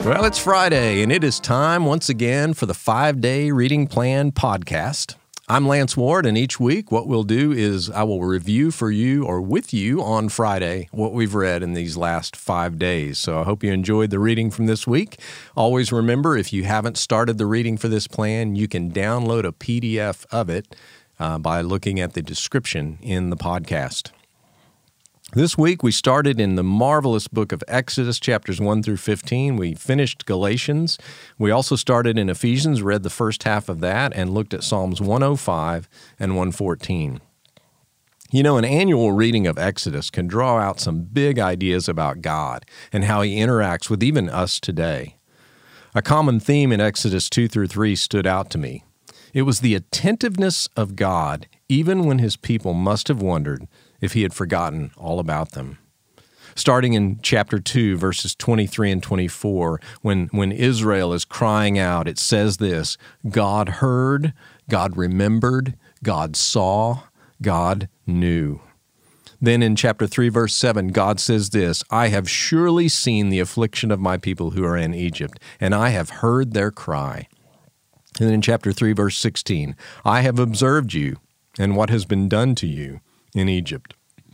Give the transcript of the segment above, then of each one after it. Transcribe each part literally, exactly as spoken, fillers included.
Well, it's Friday, and it is time once again for the five-day Reading Plan podcast. I'm Lance Ward, and each week what we'll do is I will review for you or with you on Friday what we've read in these last five days. So I hope you enjoyed the reading from this week. Always remember, if you haven't started the reading for this plan, you can download a P D F of it uh, by looking at the description in the podcast. This week, we started in the marvelous book of Exodus, chapters one through fifteen. We finished Galatians. We also started in Ephesians, read the first half of that, and looked at Psalms one oh five and one fourteen. You know, an annual reading of Exodus can draw out some big ideas about God and how He interacts with even us today. A common theme in Exodus two through three stood out to me. It was the attentiveness of God, even when His people must have wondered if He had forgotten all about them. Starting in chapter two, verses twenty-three and twenty-four, when, when Israel is crying out, it says this: God heard, God remembered, God saw, God knew. Then in chapter three, verse seven, God says this: I have surely seen the affliction of my people who are in Egypt, and I have heard their cry. And then in chapter three, verse sixteen, I have observed you and what has been done to you in Egypt.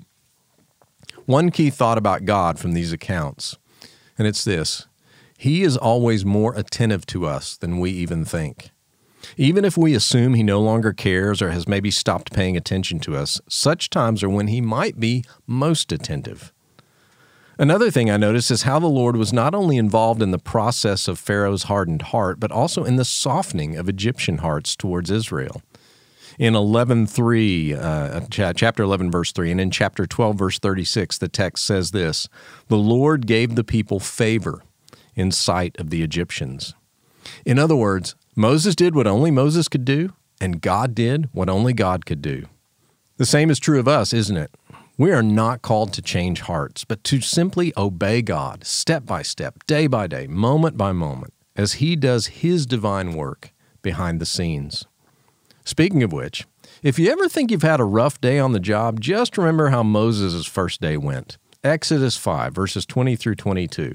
One key thought about God from these accounts, and it's this: He is always more attentive to us than we even think. Even if we assume He no longer cares or has maybe stopped paying attention to us, such times are when He might be most attentive. Another thing I noticed is how the Lord was not only involved in the process of Pharaoh's hardened heart, but also in the softening of Egyptian hearts towards Israel. In eleven three, uh, chapter eleven, verse three, and in chapter twelve, verse thirty-six, the text says this: The Lord gave the people favor in sight of the Egyptians. In other words, Moses did what only Moses could do, and God did what only God could do. The same is true of us, isn't it? We are not called to change hearts, but to simply obey God, step by step, day by day, moment by moment, as He does His divine work behind the scenes. Speaking of which, if you ever think you've had a rough day on the job, just remember how Moses' first day went. Exodus five, verses twenty through twenty-two.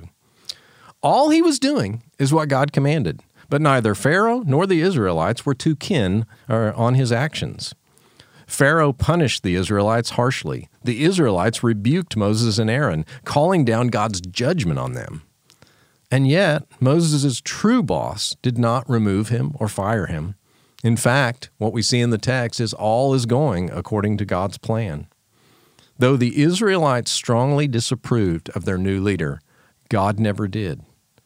All he was doing is what God commanded, but neither Pharaoh nor the Israelites were too keen on his actions. Pharaoh punished the Israelites harshly. The Israelites rebuked Moses and Aaron, calling down God's judgment on them. And yet, Moses' true boss did not remove him or fire him. In fact, what we see in the text is all is going according to God's plan. Though the Israelites strongly disapproved of their new leader, God never did.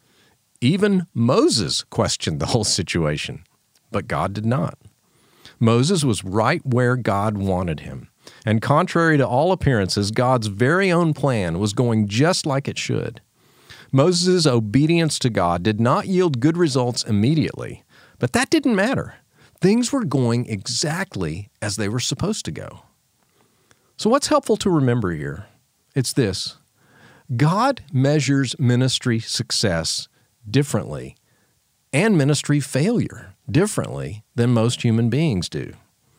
Even Moses questioned the whole situation, but God did not. Moses was right where God wanted him, and contrary to all appearances, God's very own plan was going just like it should. Moses' obedience to God did not yield good results immediately, but that didn't matter. Things were going exactly as they were supposed to go. So what's helpful to remember here? It's this: God measures ministry success differently and ministry failure differently than most human beings do.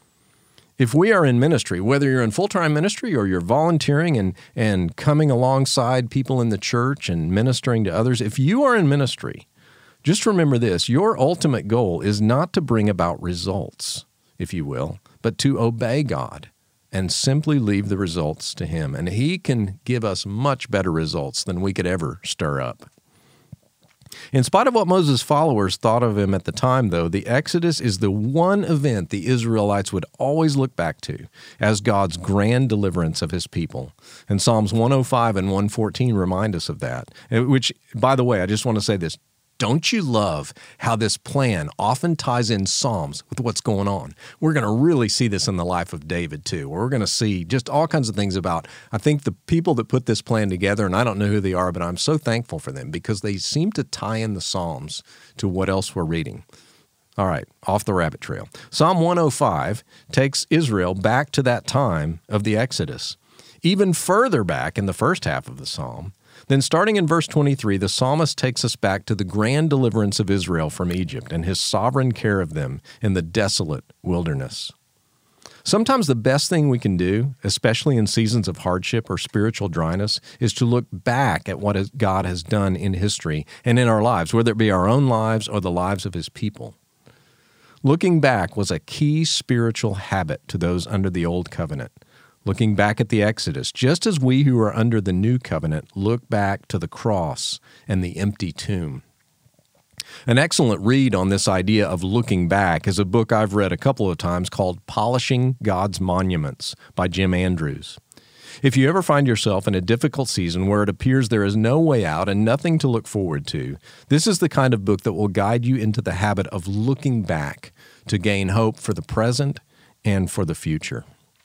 If we are in ministry, whether you're in full-time ministry or you're volunteering and, and coming alongside people in the church and ministering to others, if you are in ministry, just remember this: your ultimate goal is not to bring about results, if you will, but to obey God and simply leave the results to Him. And He can give us much better results than we could ever stir up. In spite of what Moses' followers thought of him at the time, though, the Exodus is the one event the Israelites would always look back to as God's grand deliverance of His people. And Psalms one oh five and one fourteen remind us of that, which, by the way, I just want to say this: don't you love how this plan often ties in Psalms with what's going on? We're going to really see this in the life of David, too. We're going to see just all kinds of things about, I think, the people that put this plan together, and I don't know who they are, but I'm so thankful for them because they seem to tie in the Psalms to what else we're reading. All right, off the rabbit trail. Psalm one oh five takes Israel back to that time of the Exodus, even further back in the first half of the psalm. Then starting in verse twenty-three, the psalmist takes us back to the grand deliverance of Israel from Egypt and His sovereign care of them in the desolate wilderness. Sometimes the best thing we can do, especially in seasons of hardship or spiritual dryness, is to look back at what God has done in history and in our lives, whether it be our own lives or the lives of His people. Looking back was a key spiritual habit to those under the Old Covenant. Looking back at the Exodus, just as we who are under the New Covenant look back to the cross and the empty tomb. An excellent read on this idea of looking back is a book I've read a couple of times called Polishing God's Monuments by Jim Andrews. If you ever find yourself in a difficult season where it appears there is no way out and nothing to look forward to, this is the kind of book that will guide you into the habit of looking back to gain hope for the present and for the future.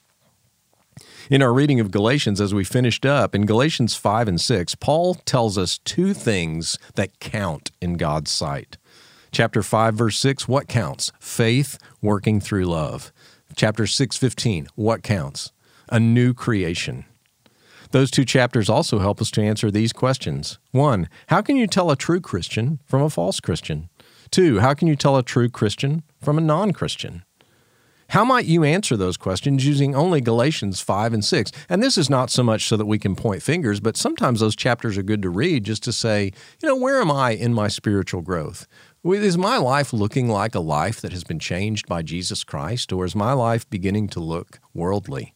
In our reading of Galatians, as we finished up, in Galatians five and six, Paul tells us two things that count in God's sight. Chapter five, verse six, what counts? Faith working through love. Chapter six, fifteen, what counts? A new creation. Those two chapters also help us to answer these questions. One, how can you tell a true Christian from a false Christian? Two, how can you tell a true Christian from a non-Christian? How might you answer those questions using only Galatians five and six? And this is not so much so that we can point fingers, but sometimes those chapters are good to read just to say, you know, where am I in my spiritual growth? Is my life looking like a life that has been changed by Jesus Christ, or is my life beginning to look worldly?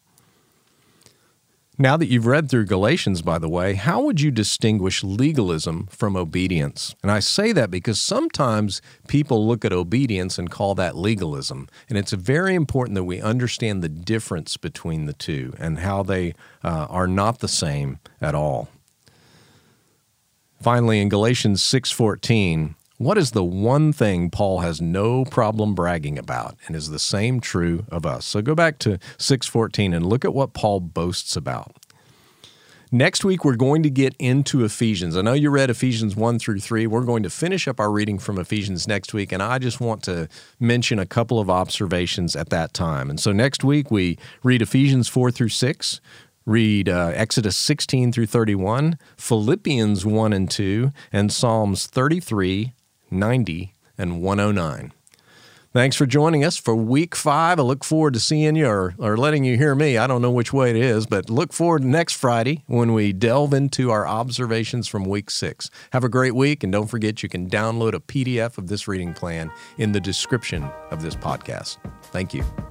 Now that you've read through Galatians, by the way, how would you distinguish legalism from obedience? And I say that because sometimes people look at obedience and call that legalism. And it's very important that we understand the difference between the two and how they uh, are not the same at all. Finally, in Galatians six fourteen, what is the one thing Paul has no problem bragging about, and is the same true of us? So go back to six fourteen and look at what Paul boasts about. Next week, we're going to get into Ephesians. I know you read Ephesians one through three. We're going to finish up our reading from Ephesians next week, and I just want to mention a couple of observations at that time. And so next week, we read Ephesians four through six, read uh, Exodus sixteen through thirty-one, Philippians one and two, and Psalms thirty-three, ninety, and one oh nine. Thanks for joining us for week five. I look forward to seeing you or, or letting you hear me. I don't know which way it is, but look forward to next Friday when we delve into our observations from week six. Have a great week, and don't forget you can download a P D F of this reading plan in the description of this podcast. Thank you.